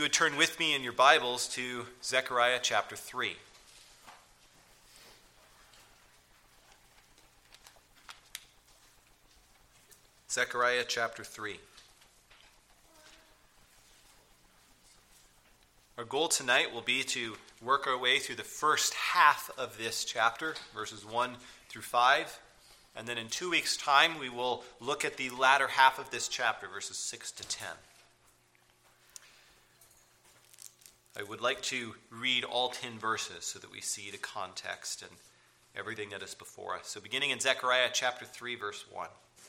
You would turn with me in your Bibles to Zechariah chapter 3. Zechariah chapter 3. Our goal tonight will be to work our way through the first half of this chapter, verses 1 through 5. And then in 2 weeks' time, we will look at the latter half of this chapter, verses 6 to 10. I would like to read all 10 verses so that we see the context and everything that is before us. So beginning in Zechariah chapter 3, verse 1.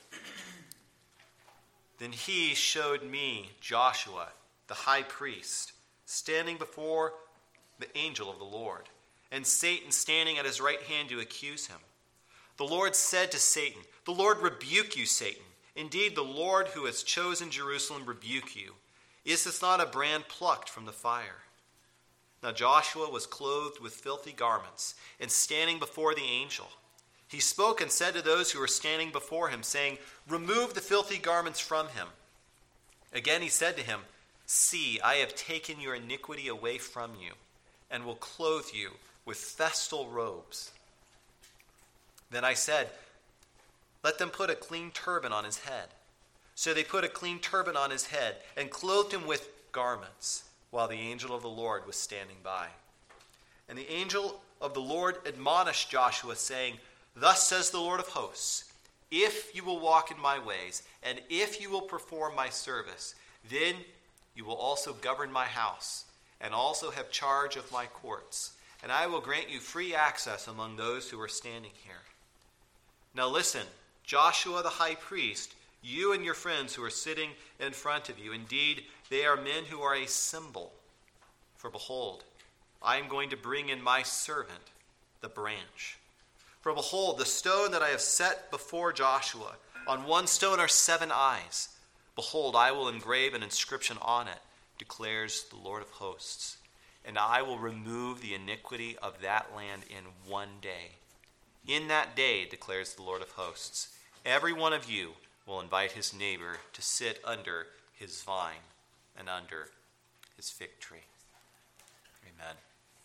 Then he showed me Joshua, the high priest, standing before the angel of the Lord, and Satan standing at his right hand to accuse him. The Lord said to Satan, "The Lord rebuke you, Satan. Indeed, the Lord who has chosen Jerusalem rebuke you. Is this not a brand plucked from the fire?" Now Joshua was clothed with filthy garments, and standing before the angel. He spoke and said to those who were standing before him, saying, "Remove the filthy garments from him." Again he said to him, "See, I have taken your iniquity away from you, and will clothe you with festal robes." Then I said, "Let them put a clean turban on his head." So they put a clean turban on his head, and clothed him with garments, while the angel of the Lord was standing by. And the angel of the Lord admonished Joshua, saying, "Thus says the Lord of hosts, if you will walk in my ways, and if you will perform my service, then you will also govern my house, and also have charge of my courts, and I will grant you free access among those who are standing here. Now listen, Joshua the high priest, you and your friends who are sitting in front of you, indeed, they are men who are a symbol. For behold, I am going to bring in my servant, the branch. For behold, the stone that I have set before Joshua, on one stone are 7 eyes. Behold, I will engrave an inscription on it, declares the Lord of hosts. And I will remove the iniquity of that land in one day. In that day, declares the Lord of hosts, every one of you will invite his neighbor to sit under his vine and under his fig tree." Amen.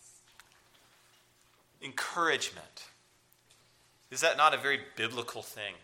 Encouragement. Is that not a very biblical thing?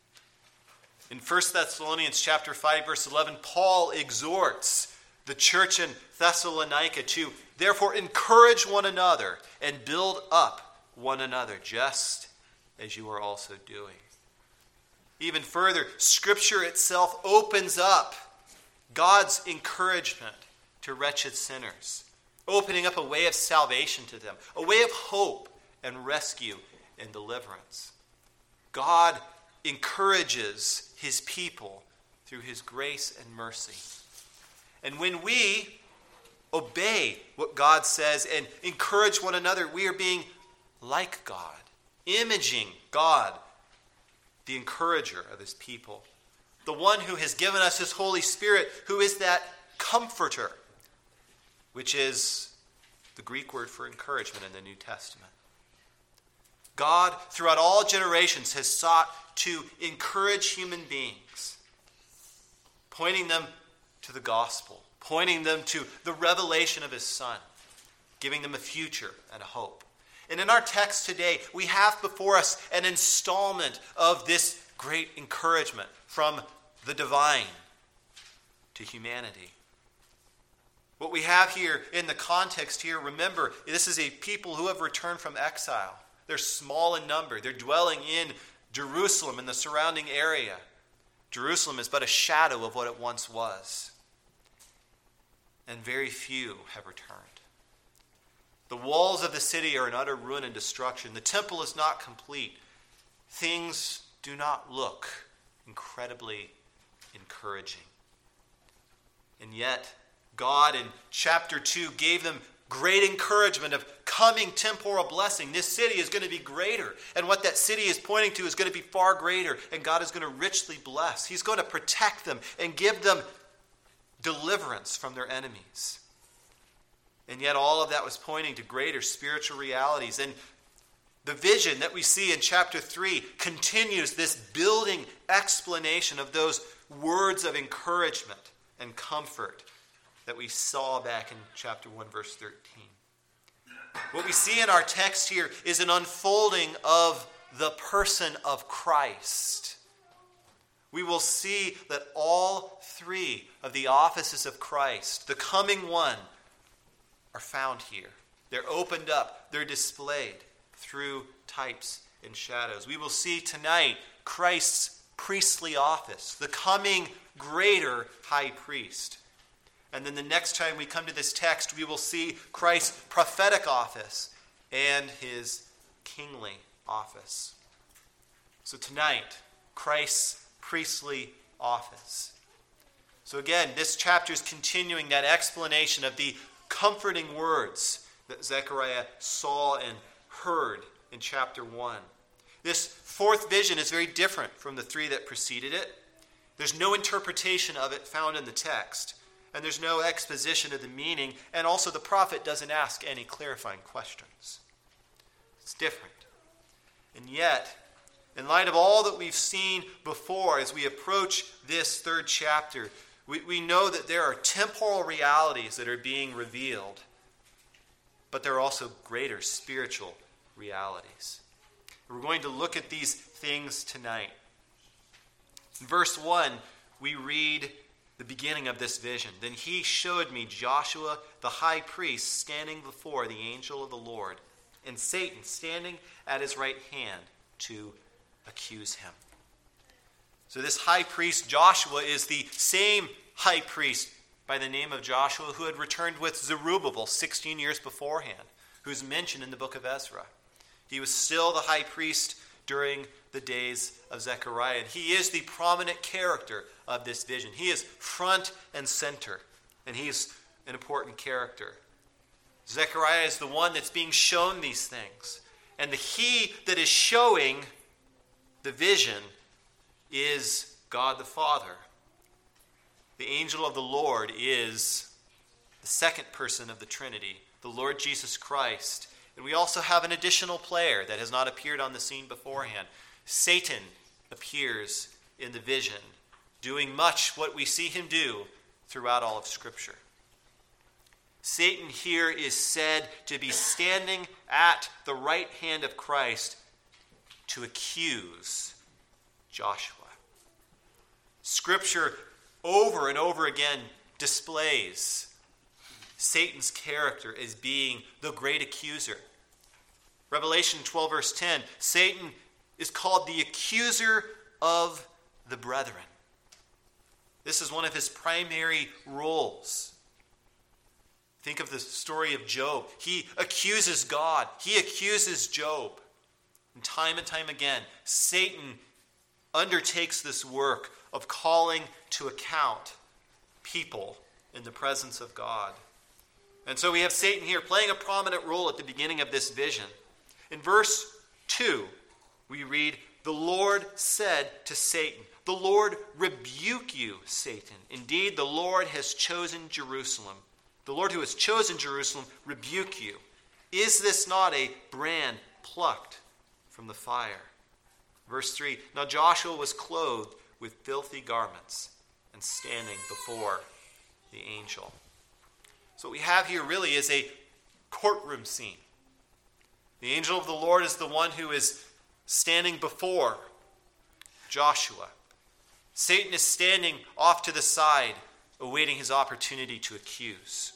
In 1 Thessalonians chapter 5, verse 11, Paul exhorts the church in Thessalonica to therefore encourage one another and build up one another, just as you are also doing. Even further, Scripture itself opens up God's encouragement to wretched sinners, opening up a way of salvation to them, a way of hope and rescue and deliverance. God encourages his people through his grace and mercy. And when we obey what God says and encourage one another, we are being like God, imaging God, the encourager of his people, the one who has given us his Holy Spirit, who is that comforter, which is the Greek word for encouragement in the New Testament. God, throughout all generations, has sought to encourage human beings, pointing them to the gospel, pointing them to the revelation of his Son, giving them a future and a hope. And in our text today, we have before us an installment of this great encouragement from the divine to humanity. What we have here in the context here, remember, this is a people who have returned from exile. They're small in number. They're dwelling in Jerusalem and the surrounding area. Jerusalem is but a shadow of what it once was. And very few have returned. The walls of the city are in utter ruin and destruction. The temple is not complete. Things do not look incredibly encouraging. And yet, God in chapter 2 gave them great encouragement of coming temporal blessing. This city is going to be greater. And what that city is pointing to is going to be far greater. And God is going to richly bless. He's going to protect them and give them deliverance from their enemies. And yet all of that was pointing to greater spiritual realities. And the vision that we see in chapter 3 continues this building explanation of those words of encouragement and comfort that we saw back in chapter 1, verse 13. What we see in our text here is an unfolding of the person of Christ. We will see that all three of the offices of Christ, the coming one, are found here. They're opened up, they're displayed through types and shadows. We will see tonight Christ's priestly office, the coming greater high priest. And then the next time we come to this text, we will see Christ's prophetic office and his kingly office. So tonight, Christ's priestly office. So again, this chapter is continuing that explanation of the comforting words that Zechariah saw and heard in chapter 1. This fourth vision is very different from the three that preceded it. There's no interpretation of it found in the text, and there's no exposition of the meaning, and also the prophet doesn't ask any clarifying questions. It's different. And yet, in light of all that we've seen before as we approach this third chapter, we know that there are temporal realities that are being revealed, but there are also greater spiritual realities. We're going to look at these things tonight. In verse 1, we read the beginning of this vision. Then he showed me Joshua the high priest standing before the angel of the Lord, and Satan standing at his right hand to accuse him. So this high priest Joshua is the same high priest by the name of Joshua who had returned with Zerubbabel 16 years beforehand, who's mentioned in the book of Ezra. He was still the high priest during the days of Zechariah, and he is the prominent character of this vision. He is front and center, and he's an important character. Zechariah is the one that's being shown these things, and the he that is showing the vision is God the Father. The angel of the Lord is the second person of the Trinity, the Lord Jesus Christ. And we also have an additional player that has not appeared on the scene beforehand. Satan appears in the vision, doing much what we see him do throughout all of Scripture. Satan here is said to be standing at the right hand of Christ to accuse Joshua. Scripture over and over again displays Satan's character as being the great accuser. Revelation 12 verse 10, Satan is called the accuser of the brethren. This is one of his primary roles. Think of the story of Job. He accuses God. He accuses Job. And time again, Satan undertakes this work of calling to account people in the presence of God. And so we have Satan here playing a prominent role at the beginning of this vision. In verse 2, we read, "The Lord said to Satan, 'The Lord rebuke you, Satan. Indeed, the Lord has chosen Jerusalem. The Lord who has chosen Jerusalem rebuke you. Is this not a brand plucked from the fire?'" Verse 3, "Now Joshua was clothed with filthy garments and standing before the angel." So what we have here really is a courtroom scene. The angel of the Lord is the one who is standing before Joshua. Satan is standing off to the side, awaiting his opportunity to accuse.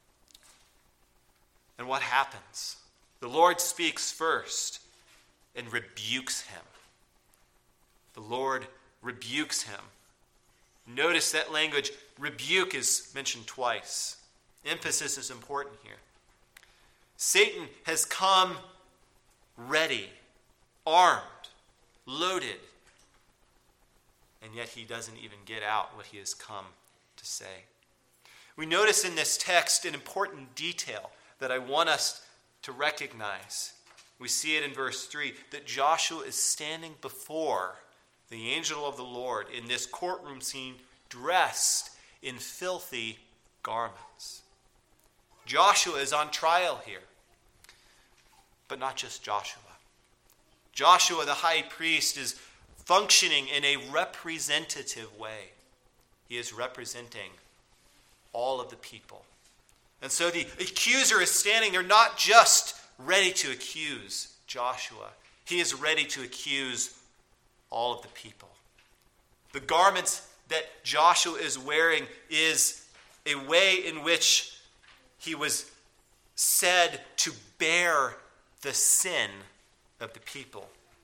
And what happens? The Lord speaks first and rebukes him. The Lord rebukes him. Notice that language, rebuke, is mentioned twice. Emphasis is important here. Satan has come ready, armed, loaded, and yet he doesn't even get out what he has come to say. We notice in this text an important detail that I want us to recognize. We see it in verse 3, that Joshua is standing before the angel of the Lord in this courtroom scene, dressed in filthy garments. Joshua is on trial here. But not just Joshua. Joshua, the high priest, is functioning in a representative way. He is representing all of the people. And so the accuser is standing there not just ready to accuse Joshua. He is ready to accuse all of the people. The garments that Joshua is wearing is a way in which he was said to bear the sin of the people.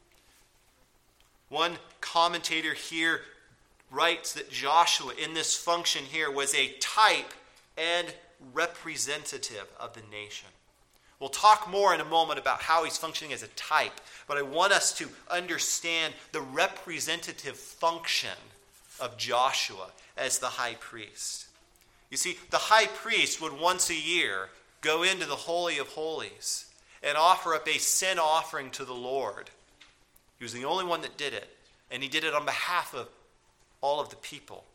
One commentator here writes that Joshua in this function here was a type and representative of the nation. We'll talk more in a moment about how he's functioning as a type, but I want us to understand the representative function of Joshua as the high priest. You see, the high priest would once a year go into the Holy of Holies and offer up a sin offering to the Lord. He was the only one that did it, and he did it on behalf of all of the people.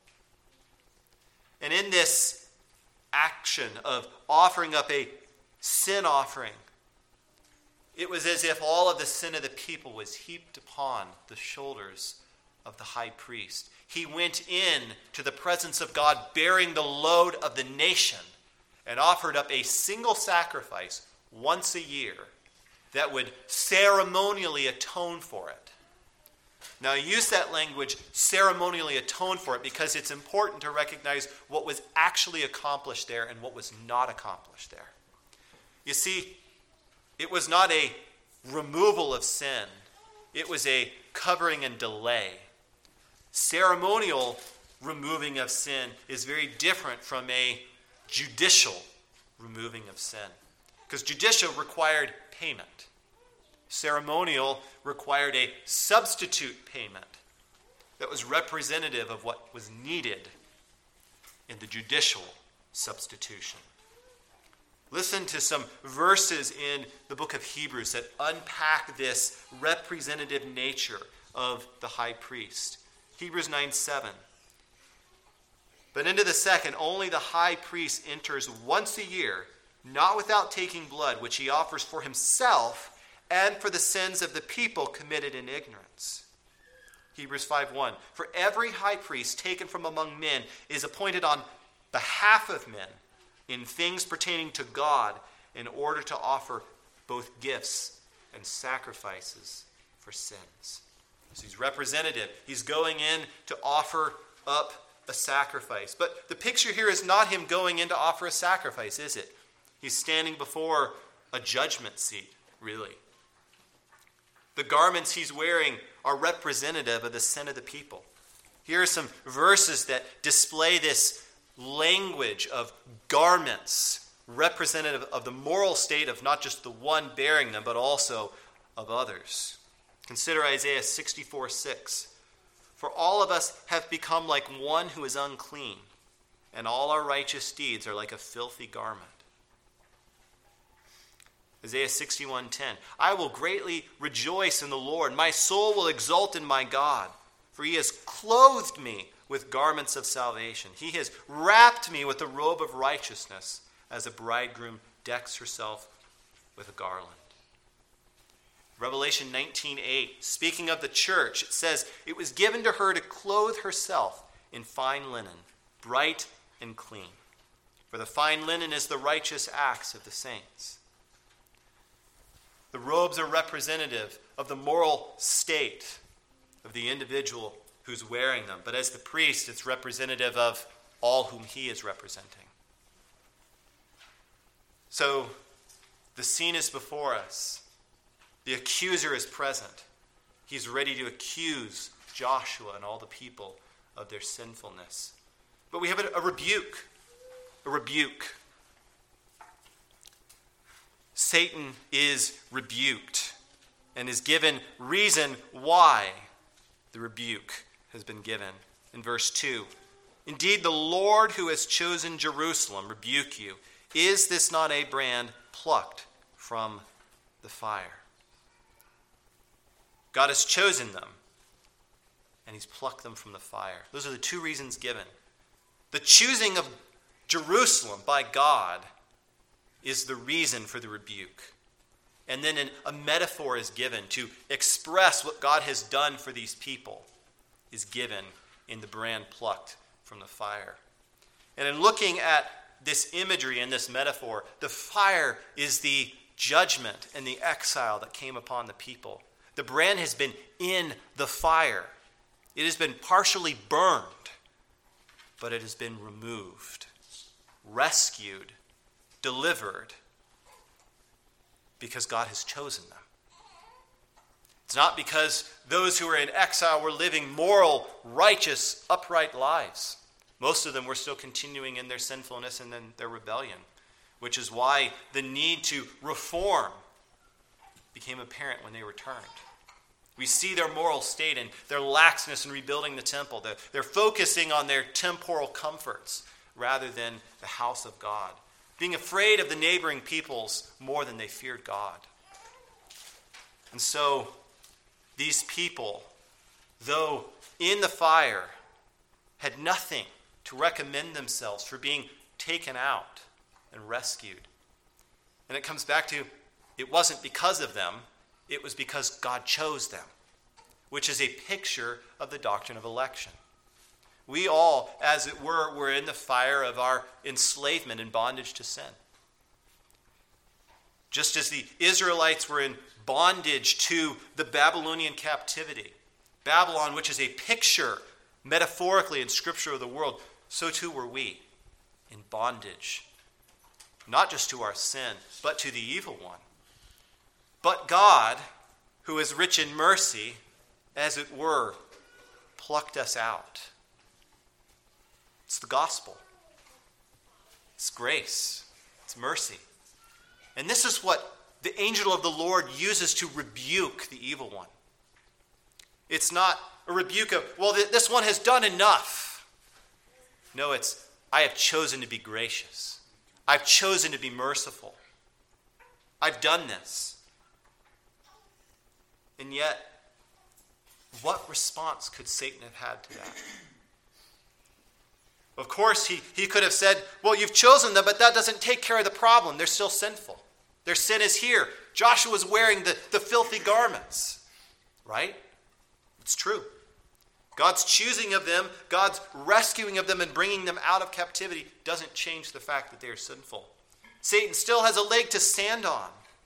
And in this action of offering up a sin offering, it was as if all of the sin of the people was heaped upon the shoulders of the high priest. He went in to the presence of God bearing the load of the nation and offered up a single sacrifice once a year that would ceremonially atone for it. Now, I use that language, ceremonially atone for it, because it's important to recognize what was actually accomplished there and what was not accomplished there. You see, it was not a removal of sin. It was a covering and delay. Ceremonial removing of sin is very different from a judicial removing of sin. Because judicial required payment. Ceremonial required a substitute payment that was representative of what was needed in the judicial substitution. Listen to some verses in the book of Hebrews that unpack this representative nature of the high priest. Hebrews 9:7. But into the second, only the high priest enters once a year, not without taking blood, which he offers for himself and for the sins of the people committed in ignorance. Hebrews 5:1. For every high priest taken from among men is appointed on behalf of men in things pertaining to God, in order to offer both gifts and sacrifices for sins. So he's representative. He's going in to offer up a sacrifice. But the picture here is not him going in to offer a sacrifice, is it? He's standing before a judgment seat, really. The garments he's wearing are representative of the sin of the people. Here are some verses that display this language of garments, representative of the moral state of not just the one bearing them, but also of others. Consider Isaiah 64:6. For all of us have become like one who is unclean, and all our righteous deeds are like a filthy garment. Isaiah 61:10. I will greatly rejoice in the Lord. My soul will exult in my God, for he has clothed me with garments of salvation. He has wrapped me with a robe of righteousness, as a bridegroom decks herself with a garland. Revelation 19:8, speaking of the church, it says, it was given to her to clothe herself in fine linen, bright and clean. For the fine linen is the righteous acts of the saints. The robes are representative of the moral state of the individual who's wearing them. But as the priest, it's representative of all whom he is representing. So the scene is before us. The accuser is present. He's ready to accuse Joshua and all the people of their sinfulness. But we have a rebuke. A rebuke. Satan is rebuked and is given reason why the rebuke has been given. In verse 2, indeed, the Lord who has chosen Jerusalem rebuke you. Is this not a brand plucked from the fire? God has chosen them, and he's plucked them from the fire. Those are the two reasons given. The choosing of Jerusalem by God is the reason for the rebuke. And then a metaphor is given to express what God has done for these people, is given in the brand plucked from the fire. And in looking at this imagery and this metaphor, the fire is the judgment and the exile that came upon the people. The brand has been in the fire. It has been partially burned, but it has been removed, rescued, delivered, because God has chosen them. It's not because those who were in exile were living moral, righteous, upright lives. Most of them were still continuing in their sinfulness and in their rebellion, which is why the need to reform became apparent when they returned. We see their moral state and their laxness in rebuilding the temple. They're focusing on their temporal comforts rather than the house of God, being afraid of the neighboring peoples more than they feared God. And so these people, though in the fire, had nothing to recommend themselves for being taken out and rescued. And it comes back to, it wasn't because of them, it was because God chose them, which is a picture of the doctrine of election. We all, as it were in the fire of our enslavement and bondage to sin. Just as the Israelites were in bondage to the Babylonian captivity, Babylon, which is a picture, metaphorically in Scripture, of the world, so too were we in bondage, not just to our sin, but to the evil one. But God, who is rich in mercy, as it were, plucked us out. It's the gospel. It's grace. It's mercy. And this is what the angel of the Lord uses to rebuke the evil one. It's not a rebuke of, well, this one has done enough. No, it's, I have chosen to be gracious. I've chosen to be merciful. I've done this. And yet, what response could Satan have had to that? Of course, he could have said, well, you've chosen them, but that doesn't take care of the problem. They're still sinful. Their sin is here. Joshua's wearing the filthy garments. Right? It's true. God's choosing of them, God's rescuing of them and bringing them out of captivity doesn't change the fact that they are sinful. Satan still has a leg to stand on.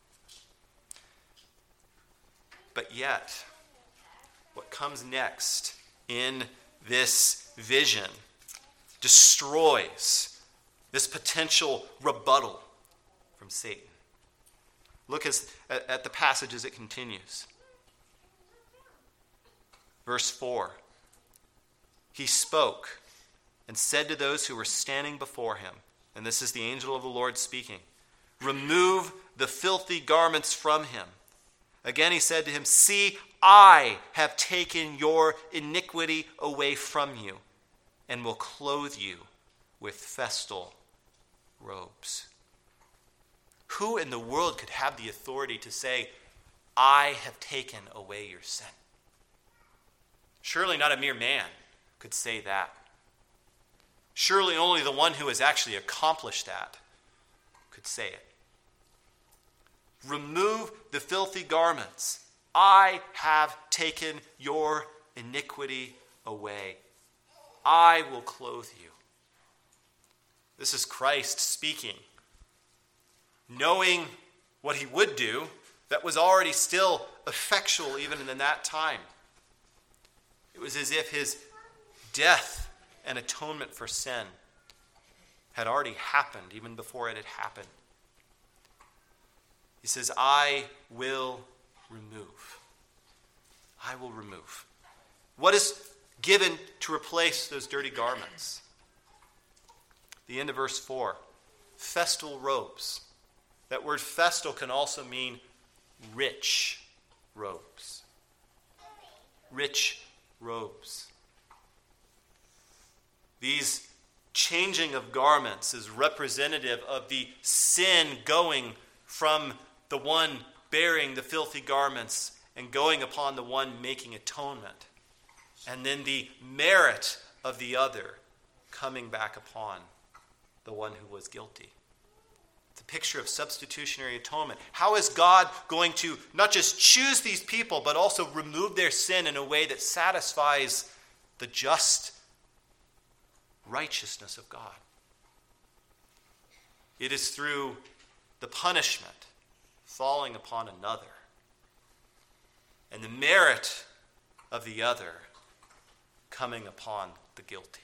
But yet, what comes next in this vision destroys this potential rebuttal from Satan. Look at the passage as it continues. Verse 4. He spoke and said to those who were standing before him, and this is the angel of the Lord speaking, remove the filthy garments from him. Again he said to him, see, I have taken your iniquity away from you and will clothe you with festal robes. Who in the world could have the authority to say, I have taken away your sin? Surely not a mere man could say that. Surely only the one who has actually accomplished that could say it. Remove the filthy garments. I have taken your iniquity away. I will clothe you. This is Christ speaking, knowing what he would do that was already still effectual even in that time. It was as if his death and atonement for sin had already happened even before it had happened. He says, I will remove. I will remove. What is given to replace those dirty garments? The end of verse 4. Festal robes. That word festal can also mean rich robes. Rich robes. These changing of garments is representative of the sin going from the one bearing the filthy garments and going upon the one making atonement. And then the merit of the other coming back upon the one who was guilty. It's a picture of substitutionary atonement. How is God going to not just choose these people, but also remove their sin in a way that satisfies the just righteousness of God? It is through the punishment falling upon another and the merit of the other coming upon the guilty.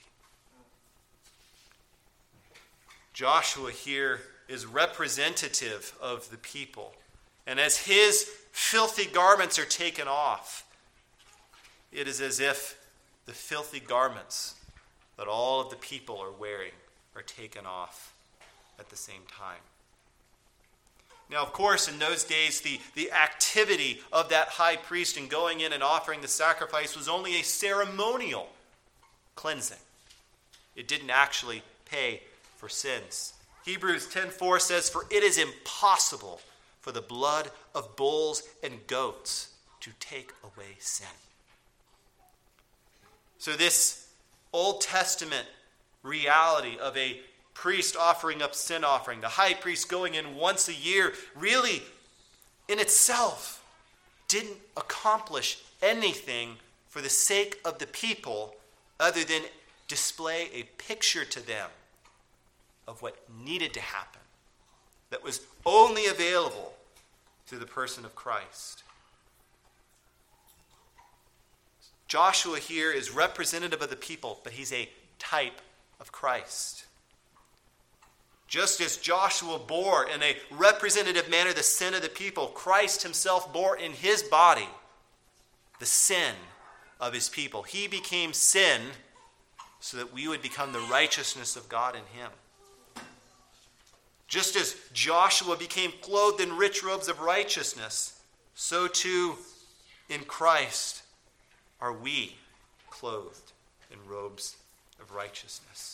Joshua here is representative of the people. And as his filthy garments are taken off, it is as if the filthy garments that all of the people are wearing are taken off at the same time. Now, of course, in those days, the activity of that high priest in going in and offering the sacrifice was only a ceremonial cleansing. It didn't actually pay for sins. Hebrews 10:4 says, "For it is impossible for the blood of bulls and goats to take away sin." So this Old Testament reality of a priest offering up sin offering, the high priest going in once a year, really in itself didn't accomplish anything for the sake of the people other than display a picture to them of what needed to happen that was only available through the person of Christ. Joshua here is representative of the people, but he's a type of Christ. Just as Joshua bore in a representative manner the sin of the people, Christ himself bore in his body the sin of his people. He became sin so that we would become the righteousness of God in him. Just as Joshua became clothed in rich robes of righteousness, so too in Christ are we clothed in robes of righteousness.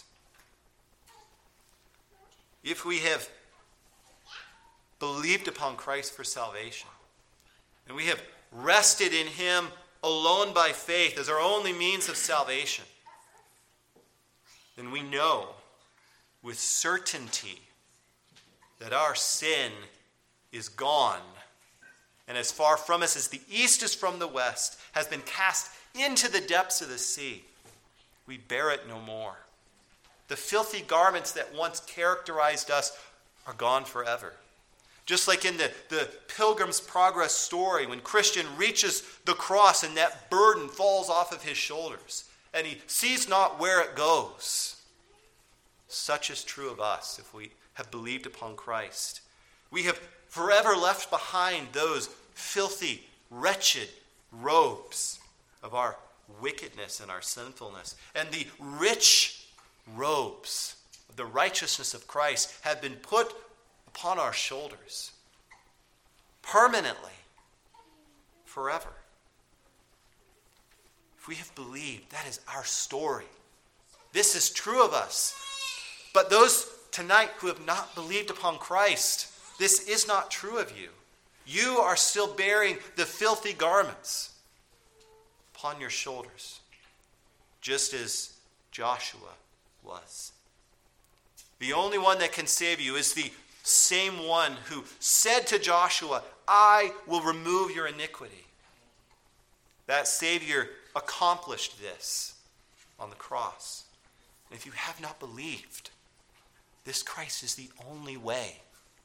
If we have believed upon Christ for salvation, and we have rested in him alone by faith as our only means of salvation, then we know with certainty that our sin is gone, and as far from us as the east is from the west, has been cast into the depths of the sea. We bear it no more. The filthy garments that once characterized us are gone forever. Just like in the Pilgrim's Progress story, when Christian reaches the cross and that burden falls off of his shoulders, and he sees not where it goes. Such is true of us if we have believed upon Christ. We have forever left behind those filthy, wretched robes of our wickedness and our sinfulness. And the rich robes of the righteousness of Christ have been put upon our shoulders permanently, forever. If we have believed, that is our story. This is true of us. But those tonight who have not believed upon Christ, this is not true of you. You are still bearing the filthy garments upon your shoulders, just as Joshua was. The only one that can save you is the same one who said to Joshua, "I will remove your iniquity." That Savior accomplished this on the cross. And if you have not believed, this Christ is the only way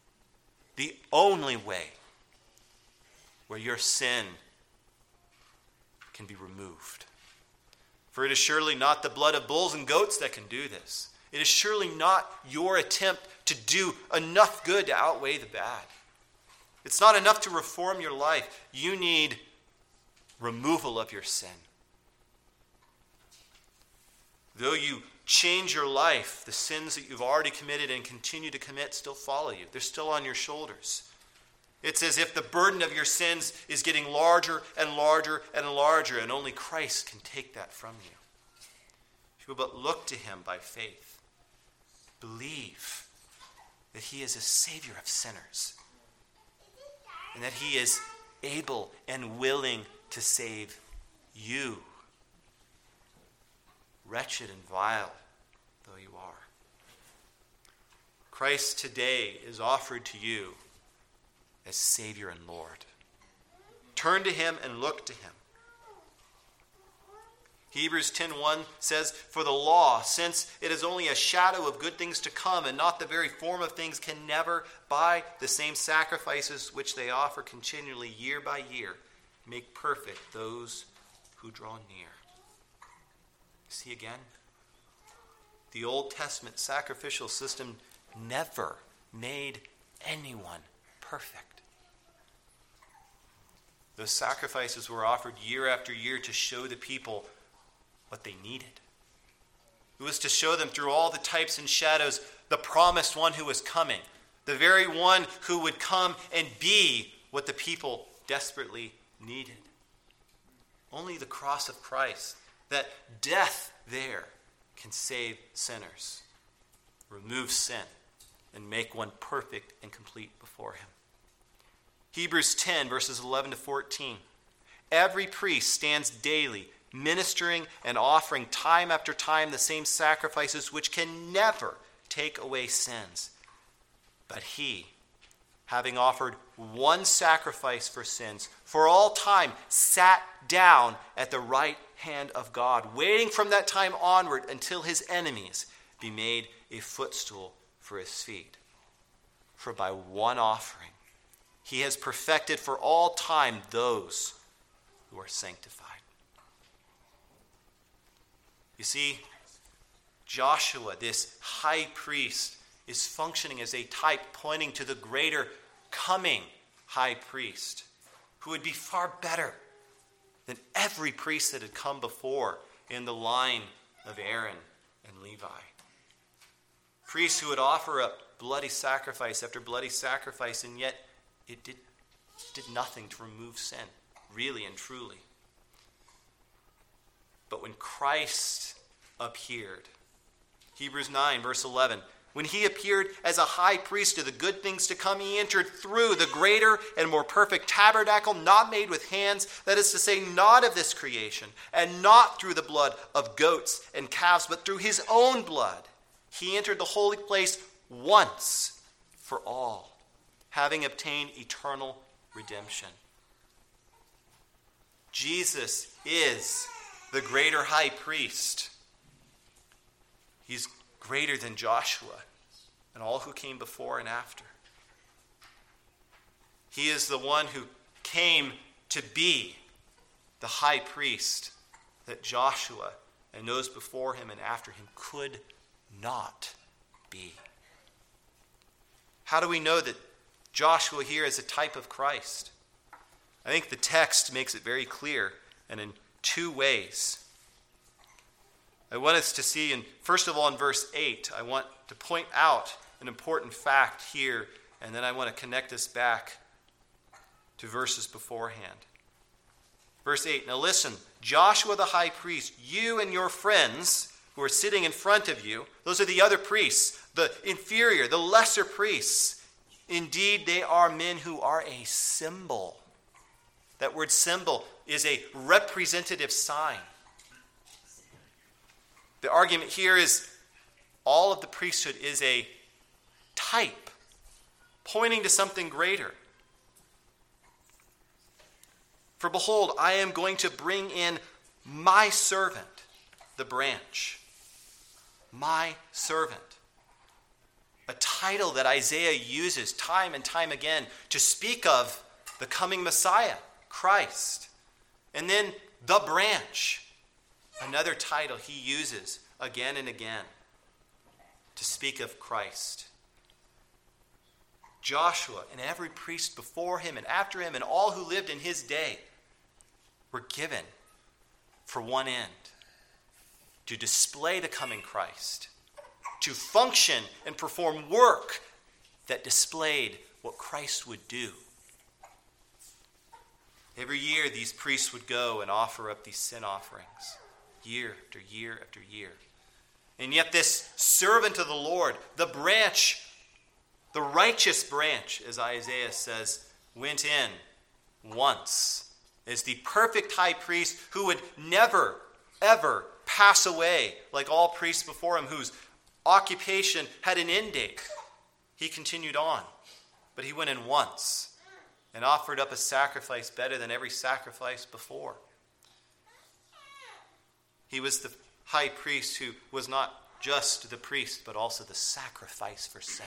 where your sin can be removed. For it is surely not the blood of bulls and goats that can do this. It is surely not your attempt to do enough good to outweigh the bad. It's not enough to reform your life. You need removal of your sin. Though you change your life, the sins that you've already committed and continue to commit still follow you. They're still on your shoulders. It's as if the burden of your sins is getting larger and larger and larger, and only Christ can take that from you. If you will but look to him by faith, believe that he is a Savior of sinners, and that he is able and willing to save you, wretched and vile though you are. Christ today is offered to you as Savior and Lord. Turn to him and look to him. Hebrews 10:1 says, "For the law, since it is only a shadow of good things to come and not the very form of things, can never, by the same sacrifices which they offer continually year by year, make perfect those who draw near." See again? The Old Testament sacrificial system never made anyone perfect. Those sacrifices were offered year after year to show the people what they needed. It was to show them through all the types and shadows the promised one who was coming, the very one who would come and be what the people desperately needed. Only the cross of Christ, that death there, can save sinners, remove sin, and make one perfect and complete before him. Hebrews 10, verses 11 to 14. Every priest stands daily, ministering and offering time after time the same sacrifices which can never take away sins. But he, having offered one sacrifice for sins for all time, sat down at the right hand of God, waiting from that time onward until his enemies be made a footstool for his feet. For by one offering he has perfected for all time those who are sanctified. You see, Joshua, this high priest, is functioning as a type pointing to the greater coming high priest, who would be far better than every priest that had come before in the line of Aaron and Levi. Priests who would offer up bloody sacrifice after bloody sacrifice, and yet it did nothing to remove sin, really and truly. But when Christ appeared, Hebrews 9, verse 11, when he appeared as a high priest of the good things to come, he entered through the greater and more perfect tabernacle, not made with hands, that is to say, not of this creation, and not through the blood of goats and calves, but through his own blood. He entered the holy place once for all, having obtained eternal redemption. Jesus is the greater high priest. He's greater than Joshua and all who came before and after. He is the one who came to be the high priest that Joshua and those before him and after him could not be. How do we know that Joshua here is a type of Christ? I think the text makes it very clear, and in two ways. I want us to see, first of all, in verse 8, I want to point out an important fact here, and then I want to connect us back to verses beforehand. Verse 8, now listen, Joshua the high priest, you and your friends who are sitting in front of you, those are the other priests, the inferior, the lesser priests. Indeed, they are men who are a symbol. That word symbol is a representative sign. The argument here is all of the priesthood is a type, pointing to something greater. For behold, I am going to bring in my servant, the branch. My servant. A title that Isaiah uses time and time again to speak of the coming Messiah, Christ. And then the branch, another title he uses again and again to speak of Christ. Joshua and every priest before him and after him and all who lived in his day were given for one end: to display the coming Christ, to function and perform work that displayed what Christ would do. Every year, these priests would go and offer up these sin offerings, year after year after year. And yet this servant of the Lord, the branch, the righteous branch, as Isaiah says, went in once as the perfect high priest who would never, ever pass away like all priests before him whose occupation had an end date. He continued on, but he went in once and offered up a sacrifice better than every sacrifice before. He was the high priest who was not just the priest, but also the sacrifice for sin.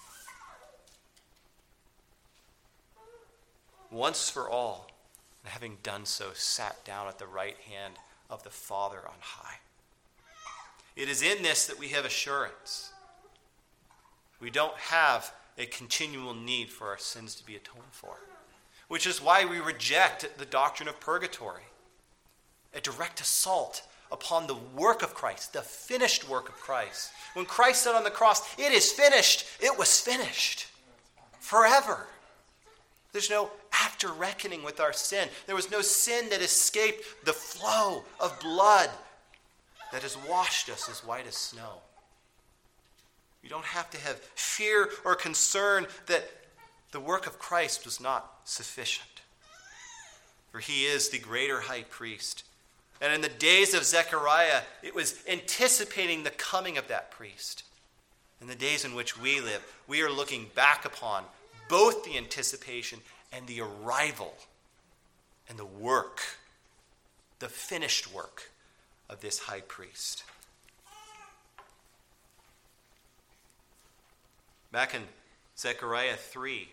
Once for all, and having done so, sat down at the right hand of the Father on high. It is in this that we have assurance. We don't have a continual need for our sins to be atoned for, which is why we reject the doctrine of purgatory, a direct assault upon the work of Christ, the finished work of Christ. When Christ said on the cross, "It is finished," it was finished forever. There's no after reckoning with our sin. There was no sin that escaped the flow of blood that has washed us as white as snow. You don't have to have fear or concern that the work of Christ was not sufficient. For he is the greater high priest. And in the days of Zechariah, it was anticipating the coming of that priest. In the days in which we live, we are looking back upon both the anticipation and the arrival and the work, the finished work of this high priest. Back in Zechariah 3,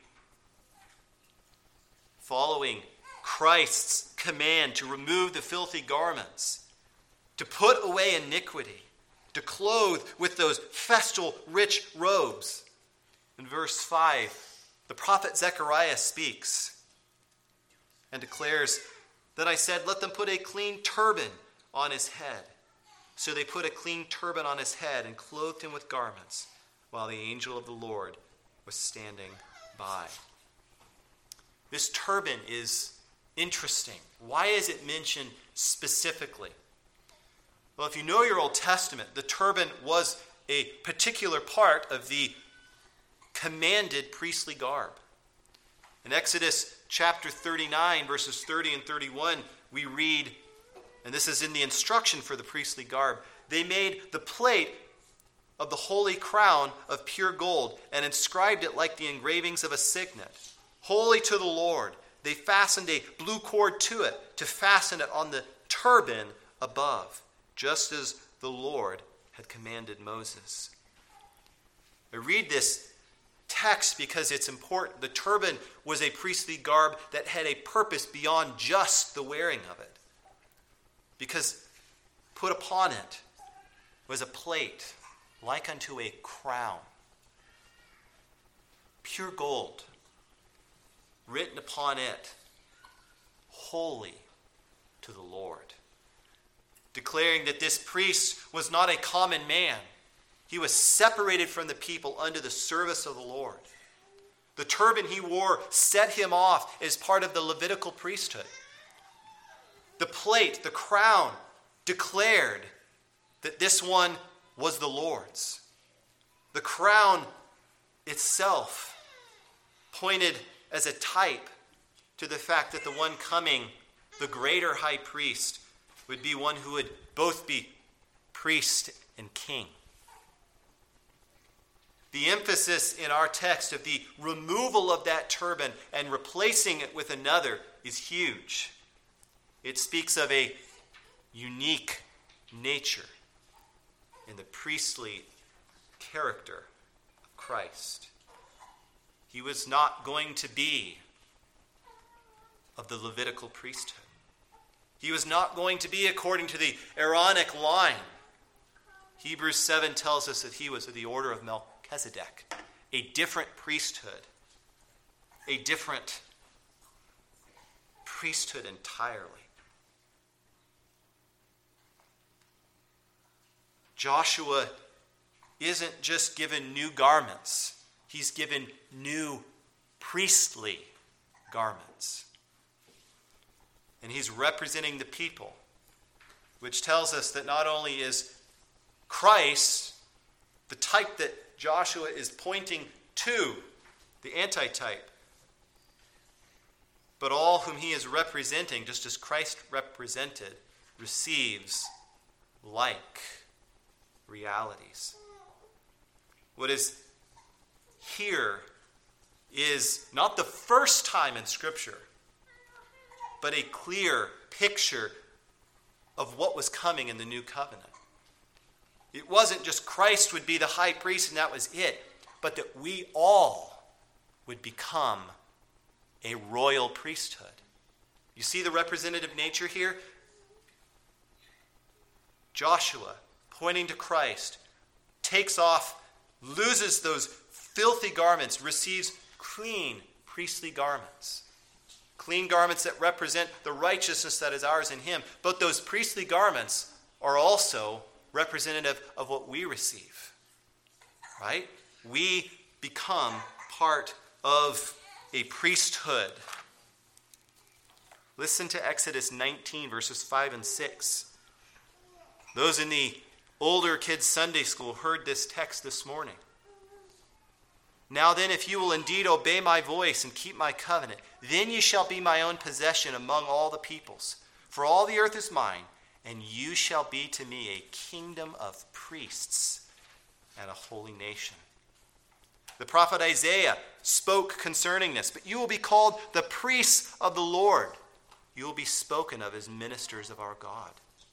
following Christ's command to remove the filthy garments, to put away iniquity, to clothe with those festal rich robes. In verse 5, the prophet Zechariah speaks and declares that I said, "Let them put a clean turban on his head." So they put a clean turban on his head and clothed him with garments, while the angel of the Lord was standing by. This turban is interesting. Why is it mentioned specifically? Well, if you know your Old Testament, the turban was a particular part of the commanded priestly garb. In Exodus chapter 39, verses 30 and 31, we read, and this is in the instruction for the priestly garb, they made the plate of the holy crown of pure gold and inscribed it like the engravings of a signet. Holy to the Lord. They fastened a blue cord to it to fasten it on the turban above, just as the Lord had commanded Moses. I read this text because it's important. The turban was a priestly garb that had a purpose beyond just the wearing of it. Because put upon it was a plate like unto a crown, pure gold, written upon it, holy to the Lord, declaring that this priest was not a common man. He was separated from the people under the service of the Lord. The turban he wore set him off as part of the Levitical priesthood. The plate, the crown, declared that this one was the Lord's. The crown itself pointed as a type to the fact that the one coming, the greater high priest, would be one who would both be priest and king. The emphasis in our text of the removal of that turban and replacing it with another is huge. It speaks of a unique nature in the priestly character of Christ. He was not going to be of the Levitical priesthood. He was not going to be according to the Aaronic line. Hebrews 7 tells us that he was of the order of Melchizedek, a different priesthood, a different priesthood entirely. Joshua isn't just given new garments. He's given new priestly garments. And he's representing the people, which tells us that not only is Christ the type that Joshua is pointing to, the antitype, but all whom he is representing, just as Christ represented, receives like realities. What is here is not the first time in Scripture, but a clear picture of what was coming in the new covenant. It wasn't just Christ would be the high priest and that was it, but that we all would become a royal priesthood. You see the representative nature here? Joshua, pointing to Christ, takes off, loses those filthy garments, receives clean priestly garments. Clean garments that represent the righteousness that is ours in him. But those priestly garments are also representative of what we receive. Right? We become part of a priesthood. Listen to Exodus 19, verses 5 and 6. Those in the older kids' Sunday school heard this text this morning. Now then, if you will indeed obey my voice and keep my covenant, then you shall be my own possession among all the peoples. For all the earth is mine, and you shall be to me a kingdom of priests and a holy nation. The prophet Isaiah spoke concerning this, but you will be called the priests of the Lord. You will be spoken of as ministers of our God.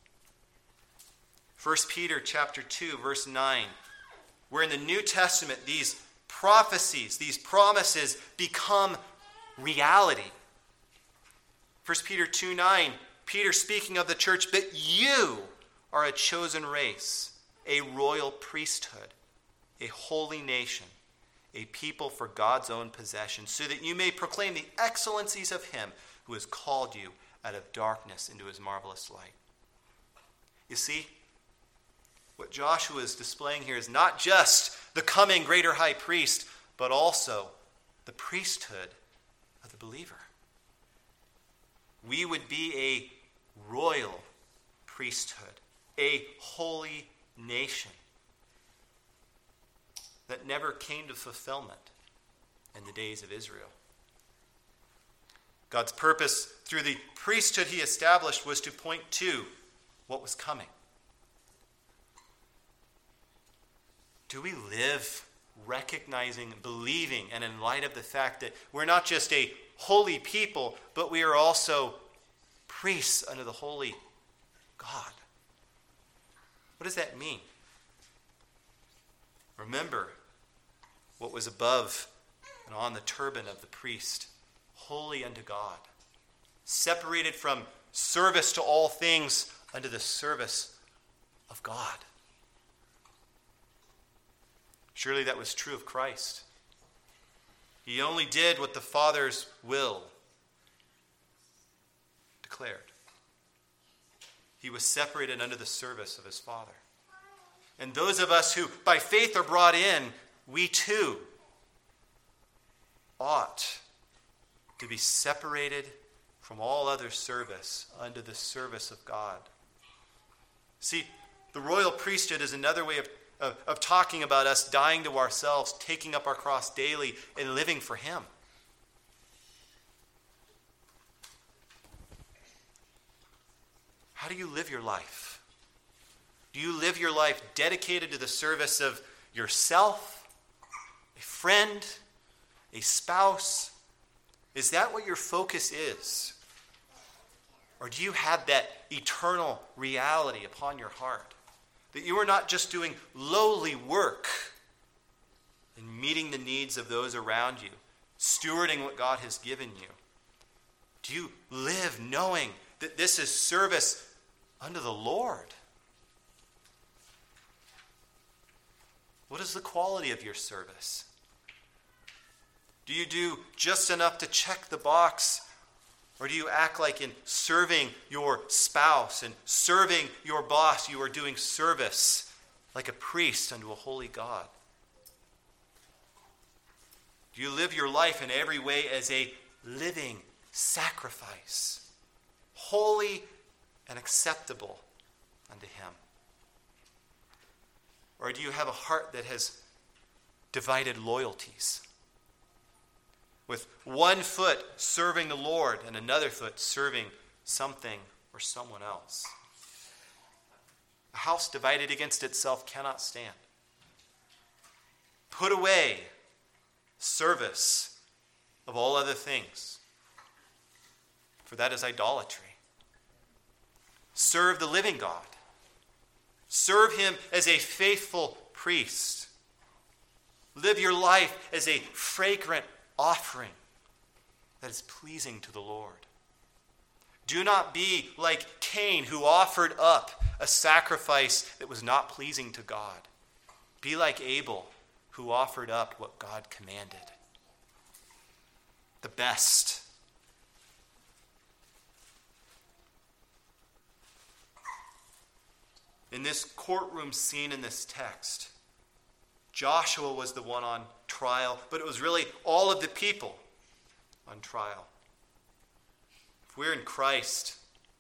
1 Peter chapter 2, verse 9, where in the New Testament these prophecies, these promises become reality. 1 Peter 2:9, Peter speaking of the church, but you are a chosen race, a royal priesthood, a holy nation, a people for God's own possession, so that you may proclaim the excellencies of him who has called you out of darkness into his marvelous light. You see, what Joshua is displaying here is not just the coming greater high priest, but also the priesthood of the believer. We would be a royal priesthood, a holy nation that never came to fulfillment in the days of Israel. God's purpose through the priesthood he established was to point to what was coming. Do we live recognizing, believing, and in light of the fact that we're not just a holy people, but we are also priests under the holy God? What does that mean? Remember what was above and on the turban of the priest, holy unto God, separated from service to all things unto the service of God. Surely that was true of Christ. He only did what the Father's will declared. He was separated under the service of his Father. And those of us who by faith are brought in, we too ought to be separated from all other service unto the service of God. See, the royal priesthood is another way of talking about us dying to ourselves, taking up our cross daily, and living for him. How do you live your life? Do you live your life dedicated to the service of yourself, a friend, a spouse? Is that what your focus is? Or do you have that eternal reality upon your heart? That you are not just doing lowly work and meeting the needs of those around you, stewarding what God has given you. Do you live knowing that this is service unto the Lord? What is the quality of your service? Do you do just enough to check the box? Or do you act like in serving your spouse and serving your boss, you are doing service like a priest unto a holy God? Do you live your life in every way as a living sacrifice, holy and acceptable unto him? Or do you have a heart that has divided loyalties, with one foot serving the Lord and another foot serving something or someone else? A house divided against itself cannot stand. Put away service of all other things, for that is idolatry. Serve the living God. Serve him as a faithful priest. Live your life as a fragrant offering that is pleasing to the Lord. Do not be like Cain, who offered up a sacrifice that was not pleasing to God. Be like Abel, who offered up what God commanded. The best. In this courtroom scene in this text, Joshua was the one on trial, but it was really all of the people on trial. If we're in Christ,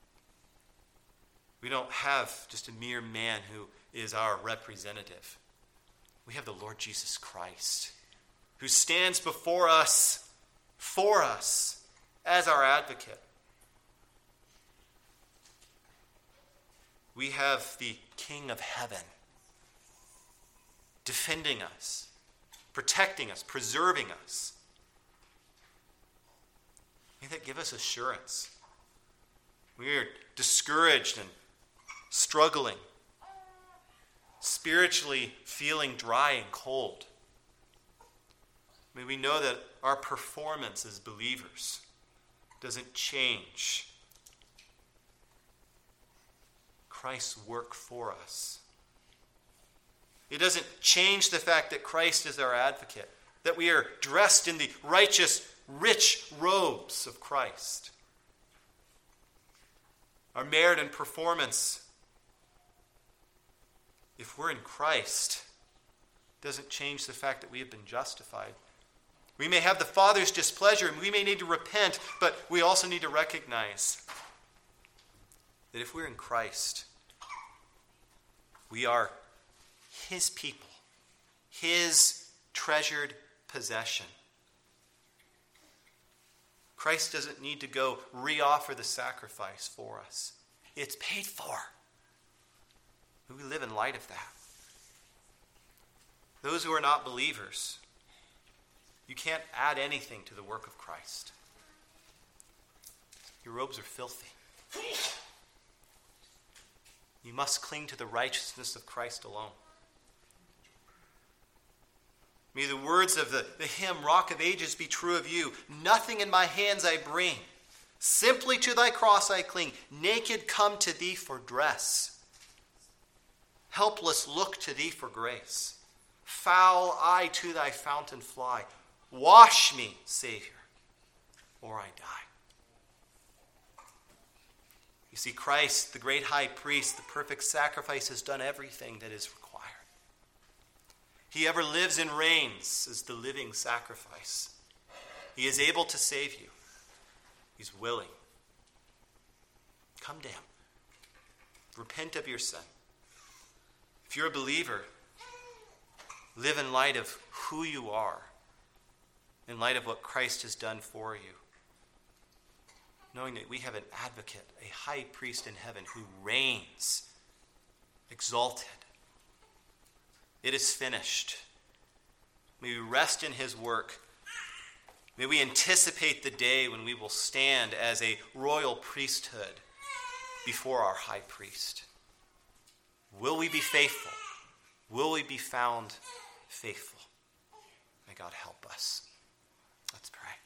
we don't have just a mere man who is our representative. We have the Lord Jesus Christ, who stands before us, for us, as our advocate. We have the King of heaven defending us, protecting us, preserving us. May that give us assurance. We are discouraged and struggling, spiritually feeling dry and cold. May we know that our performance as believers doesn't change Christ's work for us. It doesn't change the fact that Christ is our advocate, that we are dressed in the righteous, rich robes of Christ. Our merit and performance, if we're in Christ, doesn't change the fact that we have been justified. We may have the Father's displeasure, and we may need to repent, but we also need to recognize that if we're in Christ, we are his people, his treasured possession. Christ doesn't need to go re-offer the sacrifice for us. It's paid for. We live in light of that. Those who are not believers, you can't add anything to the work of Christ. Your robes are filthy. You must cling to the righteousness of Christ alone. May the words of the hymn, Rock of Ages, be true of you. Nothing in my hands I bring. Simply to thy cross I cling. Naked come to thee for dress. Helpless look to thee for grace. Foul I to thy fountain fly. Wash me, Savior, or I die. You see, Christ, the great high priest, the perfect sacrifice, has done everything that is required. He ever lives and reigns as the living sacrifice. He is able to save you. He's willing. Come to him. Repent of your sin. If you're a believer, live in light of who you are, in light of what Christ has done for you, knowing that we have an advocate, a high priest in heaven who reigns, exalted. It is finished. May we rest in his work. May we anticipate the day when we will stand as a royal priesthood before our high priest. Will we be faithful? Will we be found faithful? May God help us. Let's pray.